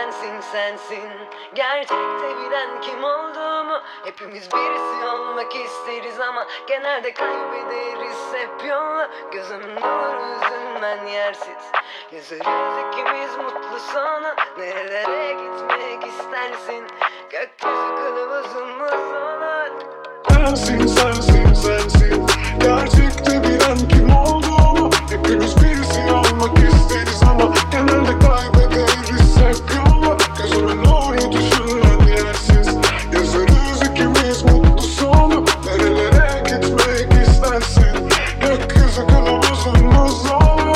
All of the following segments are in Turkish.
sensin sensin. Gerçekte bilen kim olduğumu. Hepimiz birisi olmak isteriz ama genelde kaybederiz hep yolu. Gözümün nuru üzülmen yersiz. Yazarız ikimiz mutlu sonu. Nerelere gitmek istersin? Gökyüzü kılavuzumuz olur. Sensin sensin sensin. Gerçekte bilen kim olduğumu. Hepimiz birisi olmak isteriz ama genelde kaybederiz hep yolu. Gözümün nuru düşünmen yersiz. Yazarız ikimiz mutlu sonu. Nerelere gitmek istersin? Gökyüzü kılavuzumuz olur.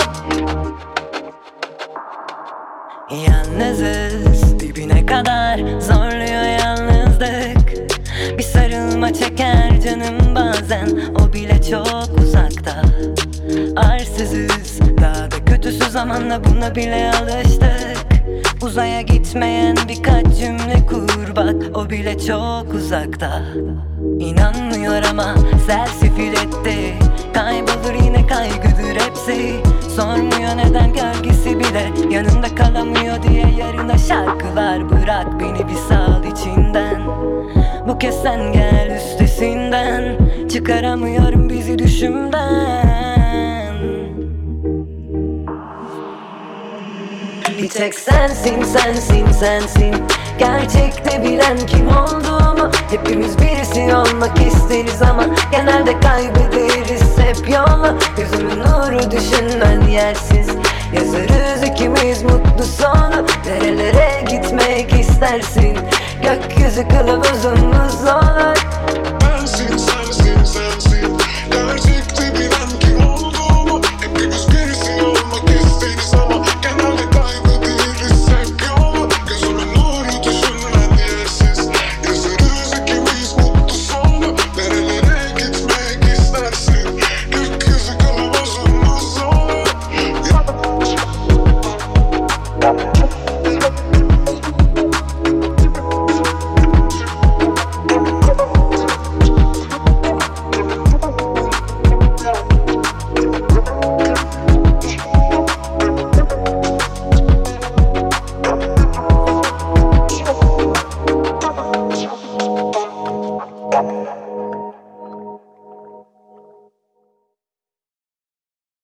Yalnızız dibine kadar zorluyor yalnızlık. Bir sarılma çeker canım bazen, o bile çok uzakta. Arsızız daha da kötüsü zamanla, buna bile alıştık. Uzaya gitmeyen birkaç cümle kur bak, o bile çok uzakta. İnanmıyor ama sersefil etti. Kaybolur yine kaygıdır hepsi. Sormuyor neden gölgesi bile yanında kalamıyor diye yarına şarkılar. Bırak beni bir sal içinden. Bu kez sen gel üstesinden. Çıkaramıyorum bizi düşümden. Bir tek sensin sensin sensin. Gerçekte bilen kim olduğumu. Hepimiz birisi olmak isteriz ama genelde kaybederiz hep yolu. Gözümün nuru düşünmen yersiz. Yazarız ikimiz mutlu sonu. Nerelere gitmek istersin? Gökyüzü kılavuzumuz olur. Sensin sensin sensin.